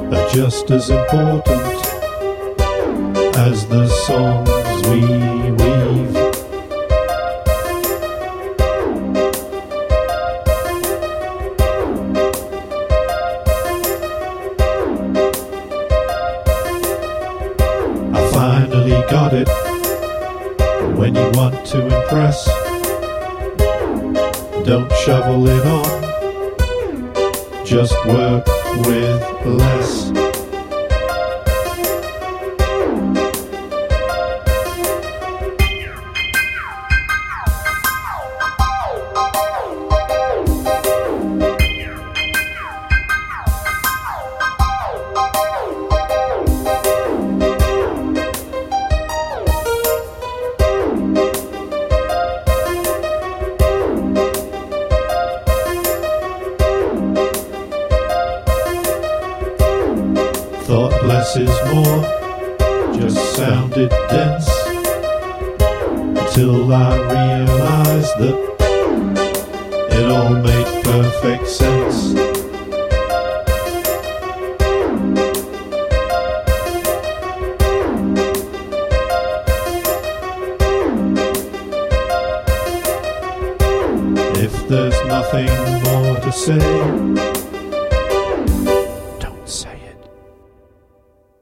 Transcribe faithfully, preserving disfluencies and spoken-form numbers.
are just as important as the songs we weave. I finally got it. When you want to impress, don't shovel it on, just work with less. Thought less is more just sounded dense, until I realized that it all made perfect sense. If there's nothing more to say,